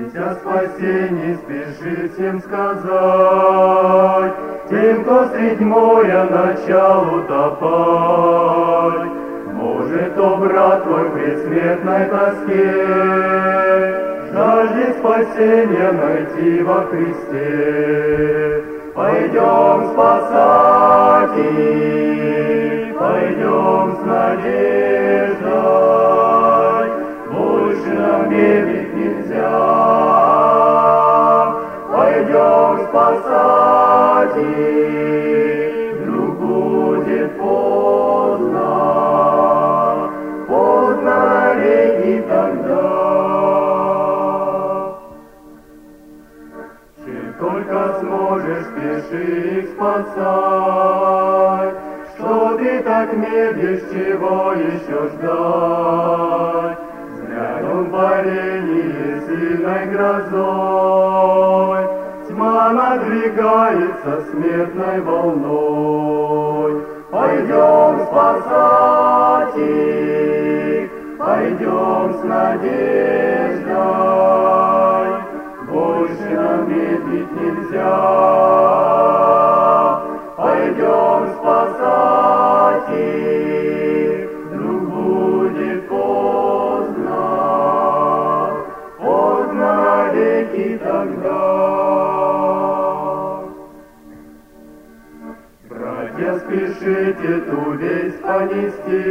Весть о спасении спешит всем сказать, тем, кто средь моря начал утопать. Может, о брат твой в предсмертной тоске жаждет спасения найти во Христе. Пойдем спасать их, пойдем с надеждой, больше нам медлить нельзя. Пойдем спасать их, вдруг будет поздно, поздно навеки тогда. Чем только сможешь, спеши их спасать, что ты так медлишь, чего еще ждать? Взглянем парение сильной грозой, тьма надвигается смертной волной. Пойдем спасать их, пойдем с надеждой, больше нам медлить нельзя. Пойдем спасать их, вдруг будет поздно, поздно навеки тогда. Братья, спешите ту весть понести,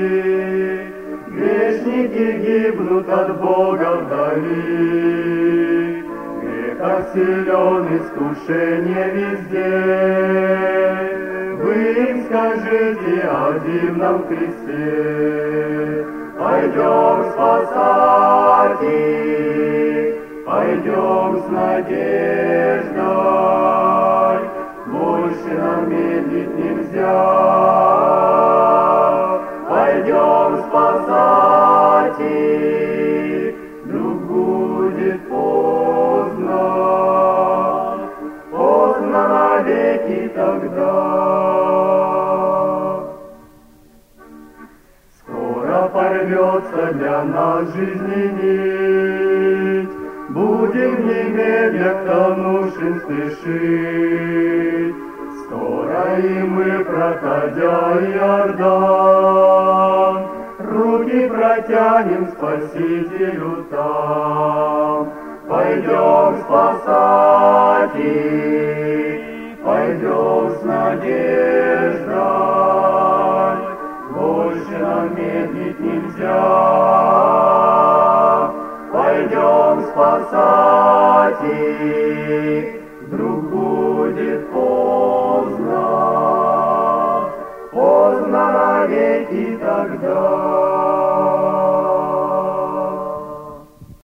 грешники гибнут от Бога вдали. Греха силен, искушение везде, вы им скажите о дивном Христе. Пойдем спасать их, пойдем с надеждой, больше нам медлить нельзя. Пойдем спасать их, вдруг будет поздно, поздно навеки тогда. Скоро порвется для нас жизни нить, будем немедля к тонувшим спешить. Скоро и мы, проходя Иордан, руки протянем Спасителю там. Пойдем спасать их, пойдем с надеждой, больше нам медлить нельзя. Пойдем спасать их, вдруг будет поздно, поздно навеки тогда.